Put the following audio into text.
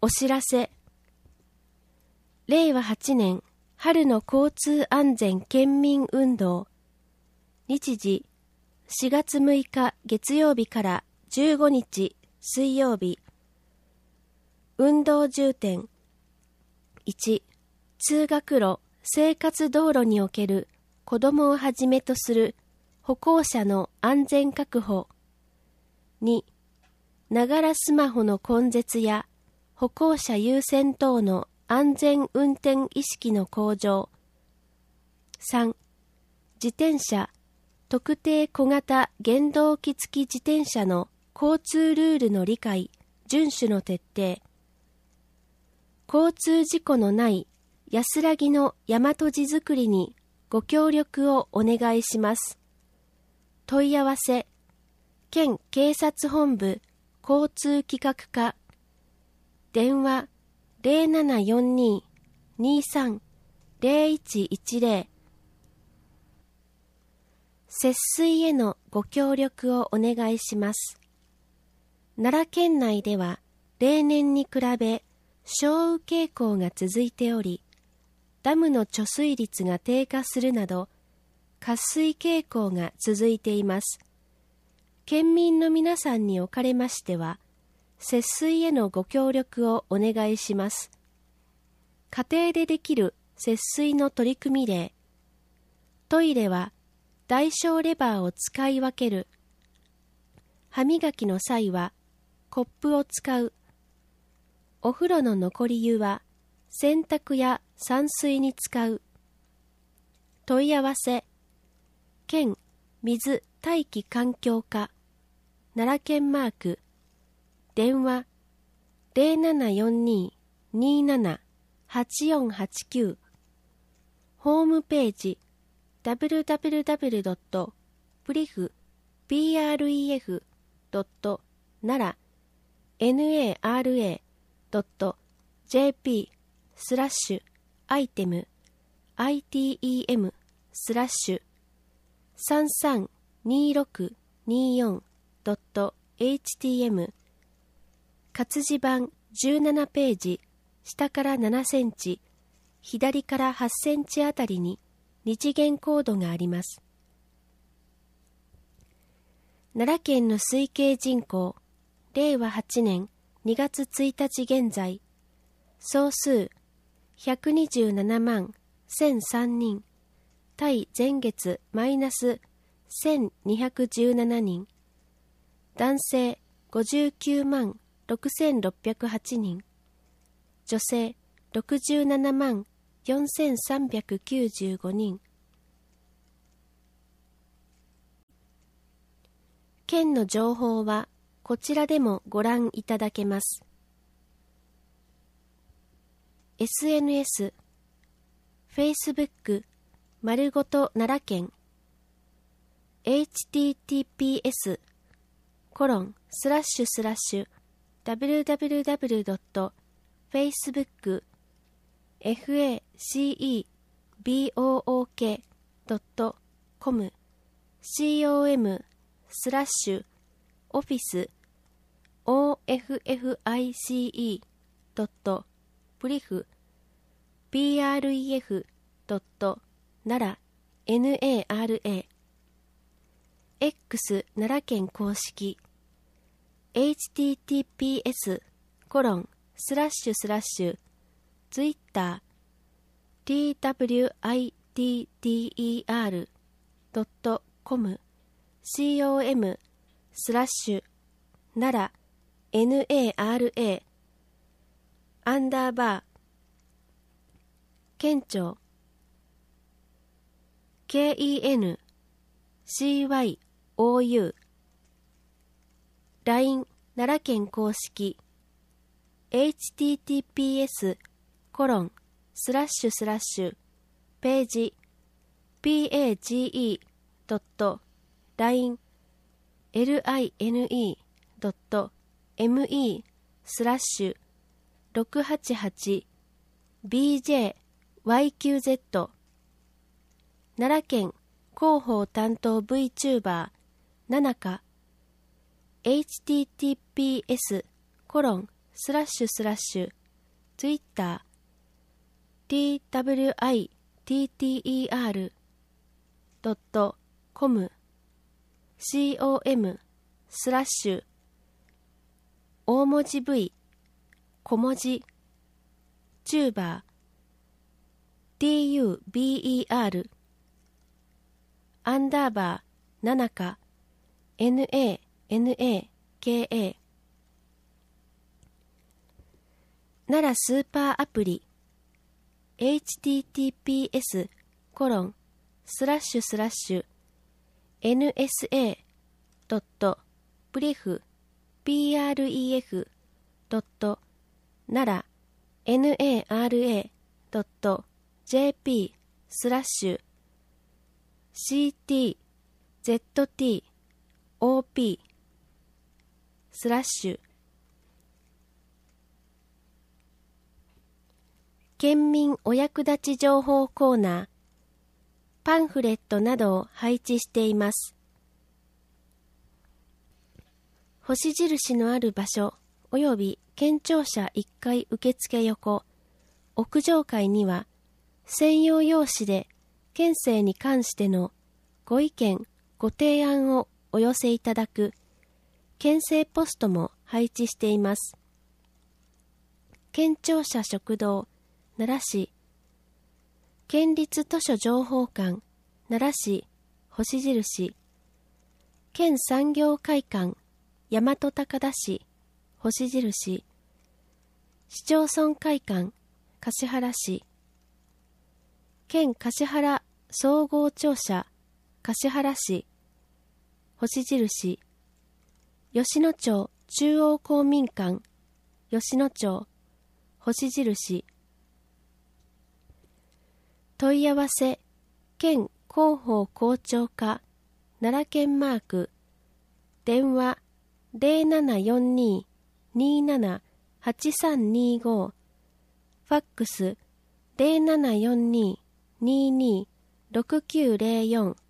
お知らせ。令和8年春の交通安全県民運動。日時4月6日月曜日から15日水曜日。運動重点。1、通学路、生活道路における子どもをはじめとする歩行者の安全確保。2、ながらスマホの根絶や歩行者優先等の安全運転意識の向上。3、自転車、特定小型原動機付き自転車の交通ルールの理解、遵守の徹底。交通事故のない安らぎの大和路づくりにご協力をお願いします。問い合わせ、県警察本部交通企画課、電話0742-23-0110。節水へのご協力をお願いします。奈良県内では例年に比べ少雨傾向が続いており、ダムの貯水率が低下するなど、渇水傾向が続いています。県民の皆さんにおかれましては、節水へのご協力をお願いします。家庭でできる節水の取り組み例。トイレは大小レバーを使い分ける。歯磨きの際はコップを使う。お風呂の残り湯は洗濯や散水に使う。問い合わせ、県水大気環境課、奈良県マーク、電話0742-27-8489。ホームページ www.nara.nara.jp/item/332624.htm。活字版17ページ、下から7センチ、左から8センチあたりに日元コードがあります。奈良県の推計人口、令和8年2月1日現在、総数127万1003人、対前月マイナス1217人、男性59万6608人、女性67万4395人。県の情報はこちらでもご覧いただけます。SNS、Facebook、まるごと奈良県、https://www.facebook.com/office/office/brief/nara X 奈良県公式 https://twitter twiter.com/nara__ 県庁 KENCYOU LINE 奈良県公式 https://page page.line.me/688BJYQZ 奈良県広報担当 VTuber ななか https:// Twitter twitter.com com/大文字 V 小文字チューバー tuber アンダーバー7か NANAKA ならスーパーアプリ https://nara.pref.bref.nara.nara.jp/ctzop/ 県民お役立ち情報コーナー、パンフレットなどを配置しています。星印のある場所および県庁舎1階受付横、屋上階には専用用紙で県政に関してのご意見、ご提案をお寄せいただく県政ポストも配置しています。県庁舎食堂奈良市、県立図書情報館奈良市星印、県産業会館大和高田市星印、市町村会館橿原市、県橿原総合庁舎橿原市星印、吉野町中央公民館吉野町星印、問い合わせ県広報広聴課奈良県マーク、電話 0742-278325、 ファックス 0742-226904